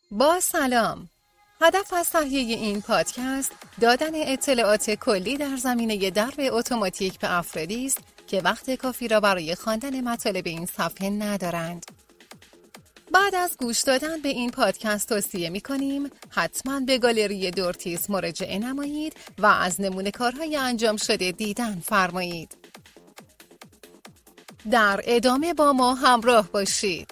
با سلام. هدف از تهیه این پادکست دادن اطلاعات کلی در زمینه درب اتوماتیک به افرادی است که وقت کافی را برای خواندن مطالب این صفحه ندارند. بعد از گوش دادن به این پادکست توصیه می‌کنیم حتما به گالری دورتیس مراجعه نمایید و از نمونه کارهای انجام شده دیدن فرمایید. در ادامه با ما همراه باشید.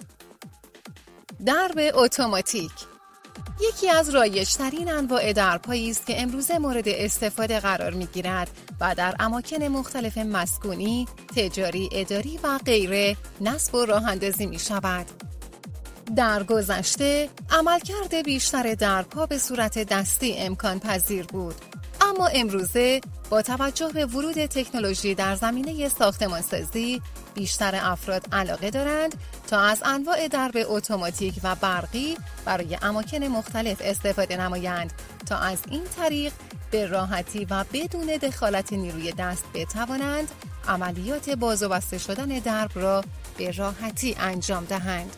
درب اتوماتیک یکی از رایج‌ترین انواع درب‌هایی است که امروزه مورد استفاده قرار می‌گیرد و در اماکن مختلف مسکونی، تجاری، اداری و غیره نصب و راه‌اندازی می‌شود. در گذشته عملکرد بیشتر درب‌ها به صورت دستی امکان پذیر بود، اما امروزه با توجه به ورود تکنولوژی در زمینه ساختمانسازی بیشتر افراد علاقه دارند تا از انواع درب اتوماتیک و برقی برای اماکن مختلف استفاده نمایند تا از این طریق به راحتی و بدون دخالت نیروی دست بتوانند عملیات باز و بسته شدن درب را به راحتی انجام دهند.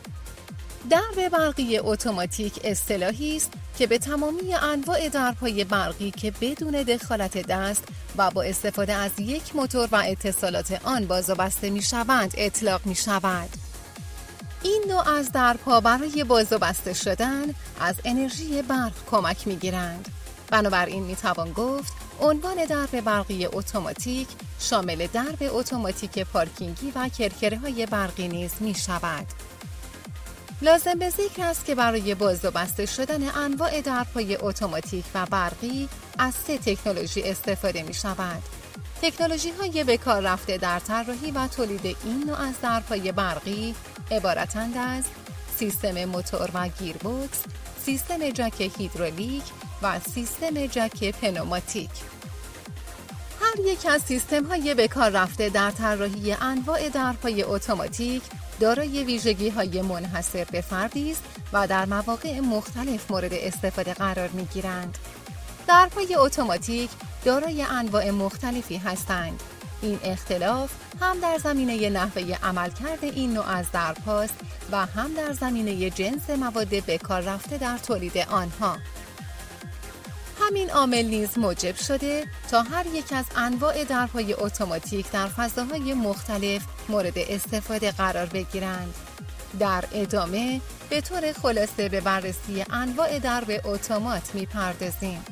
درب برقی اتوماتیک اصطلاحی است که به تمامی انواع درب‌های برقی که بدون دخالت دست و با استفاده از یک موتور و اتصالات آن باز و بسته می‌شوند اطلاق می‌شود. این نوع از درب‌ها برای باز و بسته شدن از انرژی برق کمک می‌گیرند. بنابراین می‌توان گفت عنوان درب برقی اتوماتیک شامل درب اتوماتیک پارکینگی و کرکره‌های برقی نیز می‌شود. لازم به ذکر است که برای باز و بسته شدن انواع درب‌های اتوماتیک و برقی از 3 تکنولوژی استفاده می شود. تکنولوژی‌های به کار رفته در طراحی و تولید این نوع از درب‌های برقی عبارتند از سیستم موتور و گیربکس، سیستم جک هیدرولیک و سیستم جک پنوماتیک. هر یک از سیستم‌های به کار رفته در طراحی انواع درب‌های اتوماتیک دارای ویژگی‌های منحصر به فردی است و در مواقع مختلف مورد استفاده قرار می‌گیرند. درب‌های اتوماتیک دارای انواع مختلفی هستند. این اختلاف هم در زمینه نحوه عملکرد این نوع از درب‌هاست و هم در زمینه جنس مواد به کار رفته در تولید آنها. همین عامل نیز موجب شده تا هر یک از انواع درب‌های اتوماتیک در فضاهای مختلف مورد استفاده قرار بگیرند. در ادامه به طور خلاصه به بررسی انواع درب اتومات می‌پردازیم.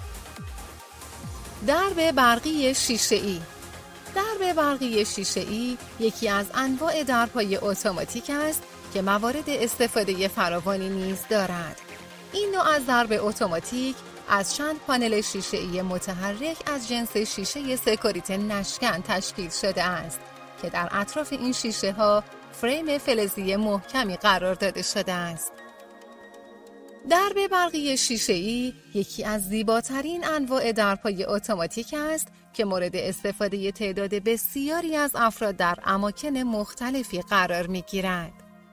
درب برقی شیشه‌ای. درب برقی شیشه‌ای یکی از انواع درب‌های اتوماتیک است که موارد استفاده فراوانی نیز دارد. این نوع از درب اتوماتیک از چند پانل شیشه‌ای متحرک از جنس شیشه سکوریت نشکن تشکیل شده است که در اطراف این شیشه‌ها فریم فلزی محکمی قرار داده شده است. درب برقی شیشه‌ای یکی از زیباترین انواع درب‌های اتوماتیک است که مورد استفاده تعداد بسیاری از افراد در اماکن مختلفی قرار می‌گیرد.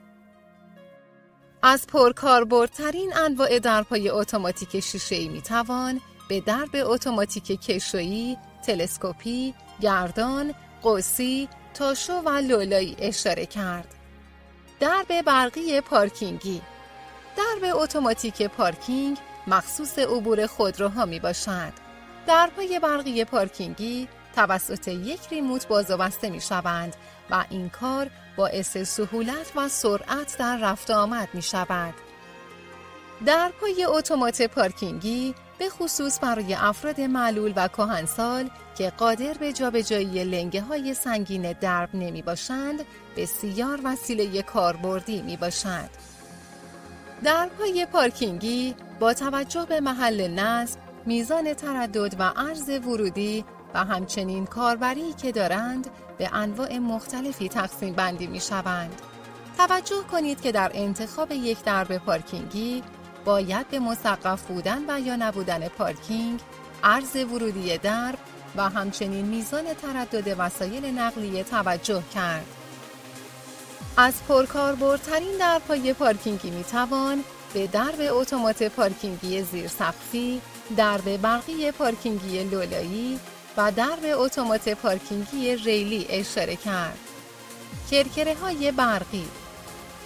از پرکاربردترین انواع درب‌های اتوماتیک شیشه‌ای می‌توان به درب اتوماتیک کشویی، تلسکوپی، گردان، قوسی، تاشو و لولایی اشاره کرد. درب برقی پارکینگی. درب اتوماتیک پارکینگ مخصوص عبور خودروها میباشد. درب‌های برقی پارکینگی توسط یک ریموت باز و بسته میشوند و این کار باعث سهولت و سرعت در رفت و آمد می شود. درب‌های اتومات پارکینگی به خصوص برای افراد معلول و کهنسال که قادر به جابجایی لنگه‌های سنگین درب نمی باشند، بسیار وسیله کاربردی می باشد. درب‌های پارکینگی با توجه به محل نصب، میزان تردد و عرض ورودی و همچنین کاربری که دارند به انواع مختلفی تقسیم بندی می شوند. توجه کنید که در انتخاب یک درب پارکینگی باید به مسقف بودن و یا نبودن پارکینگ، عرض ورودی درب و همچنین میزان تردد وسایل نقلیه توجه کرد. از پرکاربردترین درب‌های پارکینگی می توان به درب اتومات پارکینگی زیرسقفی، درب برقی پارکینگی لولایی و درب اتومات پارکینگی ریلی اشاره کرد. کرکره‌های برقی.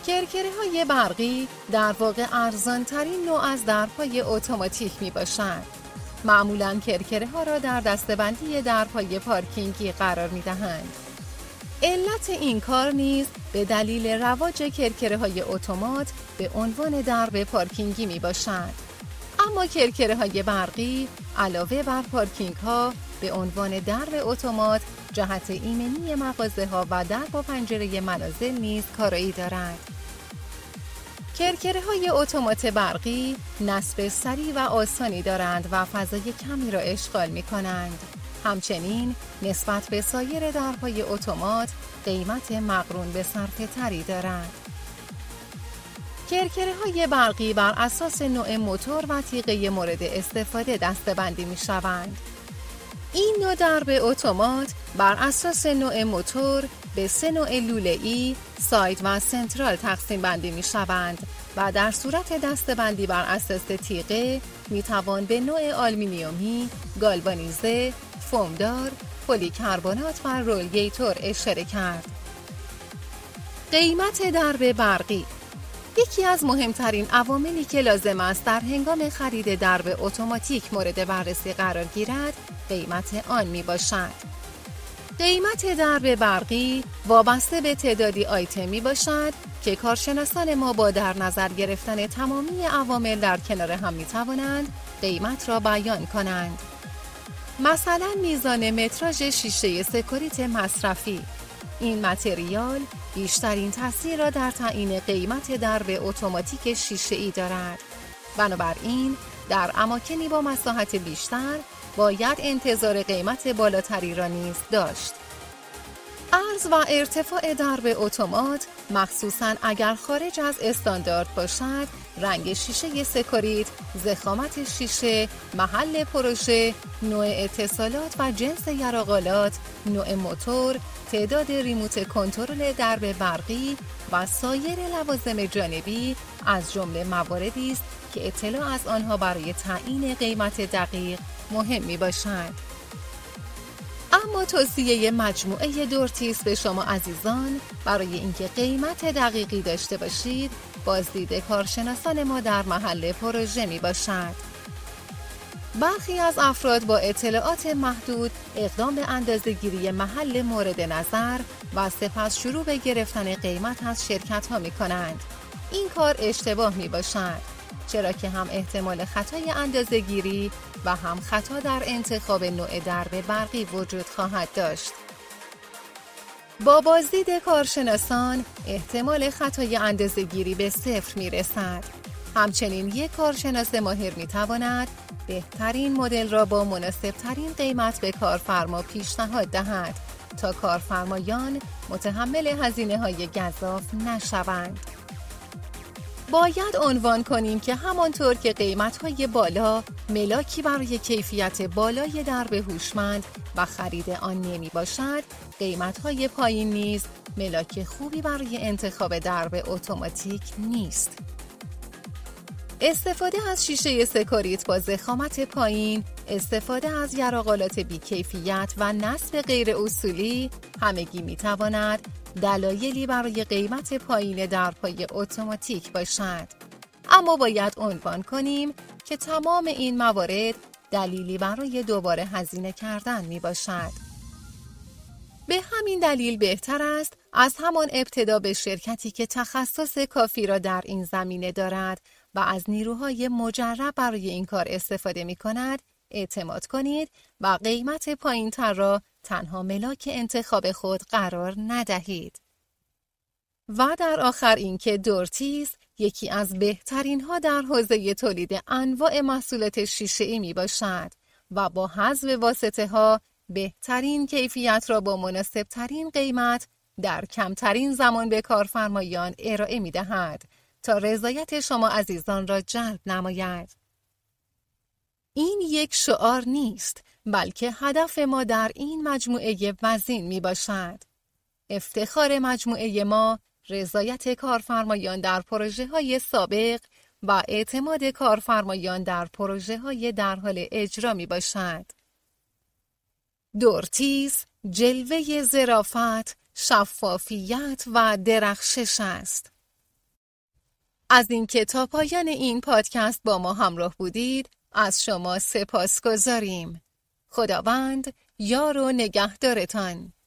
کرکره‌های برقی در واقع ارزان‌ترین نوع از درپای اتوماتیک می‌باشند. معمولاً کرکره‌ها را در دسته‌بندی درپای پارکینگی قرار می‌دهند. علت این کار نیز به دلیل رواج کرکره‌های اتومات به عنوان درب پارکینگی میباشد. اما کرکره‌های برقی علاوه بر پارکینگ‌ها به عنوان درب اتومات جهت ایمنی مغازه‌ها و درب و پنجره منازل نیز کارایی دارند. کرکره‌های اتومات برقی نصب سریع و آسانی دارند و فضای کمی را اشغال می‌کنند. همچنین نسبت به سایر درهای اتومات قیمت مقرون به صرفه تری دارند. کرکره‌های برقی بر اساس نوع موتور و تیغه مورد استفاده دسته‌بندی می‌شوند. این نوع درب اتومات بر اساس نوع موتور به 3 نوع لوله‌ای، ساید و سنترال تقسیم بندی می‌شوند و در صورت دسته‌بندی بر اساس تیغه می‌توان به نوع آلومینیومی، گالوانیزه، فومدار، پلی‌کربنات و رولگیتور اشاره کرد. قیمت درب برقی یکی از مهمترین عواملی که لازم است در هنگام خرید درب اتوماتیک مورد بررسی قرار گیرد، قیمت آن می باشد. قیمت درب برقی وابسته به تعدادی آیتم می باشد که کارشناسان ما با در نظر گرفتن تمامی عوامل در کنار هم می توانند قیمت را بیان کنند. مثلا میزان متراژ شیشه سکوریت مصرفی. این متریال بیشترین تاثیر را در تعیین قیمت درب اتوماتیک شیشه‌ای دارد. بنابراین در اماکنی با مساحت بیشتر باید انتظار قیمت بالاتری را نیز داشت. عرض و ارتفاع درب اتومات مخصوصاً اگر خارج از استاندارد باشد، رنگ شیشه سکوریت، ضخامت شیشه، محل پروژه، نوع اتصالات و جنس یراقالات، نوع موتور، تعداد ریموت کنترل درب برقی و سایر لوازم جانبی از جمله مواردی است که اطلاع از آنها برای تعیین قیمت دقیق مهم میباشد. اما توصیه مجموعه دورتیس به شما عزیزان برای اینکه قیمت دقیقی داشته باشید، بازدید کارشناسان ما در محل پروژه می باشد. برخی از افراد با اطلاعات محدود اقدام به اندازه‌گیری محل مورد نظر و سپس شروع به گرفتن قیمت از شرکت‌ها می کنند. این کار اشتباه می باشد، چرا که هم احتمال خطای اندازه‌گیری و هم خطا در انتخاب نوع درب برقی وجود خواهد داشت. با بازدید کارشناسان احتمال خطای اندازه‌گیری به 0 میرسد. همچنین یک کارشناس ماهر میتواند بهترین مدل را با مناسبترین قیمت به کارفرما پیشنهاد دهد تا کارفرمایان متحمل هزینه‌های گزاف نشوند. باید عنوان کنیم که همانطور که قیمت‌های بالا ملاکی برای کیفیت بالای درب هوشمند و خرید آن نمی باشد، قیمت‌های پایین نیز ملاک خوبی برای انتخاب درب اتوماتیک نیست. استفاده از شیشه سکوریت با ضخامت پایین، استفاده از یراقالات بی‌کیفیت و نصب غیر اصولی همگی می‌تواند دلایلی برای قیمت پایین درپای اتوماتیک باشد. اما باید عنوان کنیم که تمام این موارد دلیلی برای دوباره هزینه کردن می باشد. به همین دلیل بهتر است از همان ابتدا به شرکتی که تخصص کافی را در این زمینه دارد و از نیروهای مجرب برای این کار استفاده می کند اعتماد کنید و قیمت پایین‌تر را تنها ملاک انتخاب خود قرار ندهید. و در آخر اینکه دورتیس یکی از بهترین ها در حوزه تولید انواع محصولات شیشه‌ای می باشد و با حذف واسطه ها بهترین کیفیت را با مناسب ترین قیمت در کمترین زمان به کارفرمایان ارائه می دهد تا رضایت شما عزیزان را جلب نماید. این یک شعار نیست، بلکه هدف ما در این مجموعه وزین می باشد. افتخار مجموعه ما رضایت کارفرمایان در پروژه‌های سابق و اعتماد کارفرمایان در پروژه‌های در حال اجرا می باشد. دورتیس جلوه ظرافت، شفافیت و درخشش است. از اینکه تا پایان این پادکست با ما همراه بودید از شما سپاسگزاریم. خداوند یار و نگهدارتان.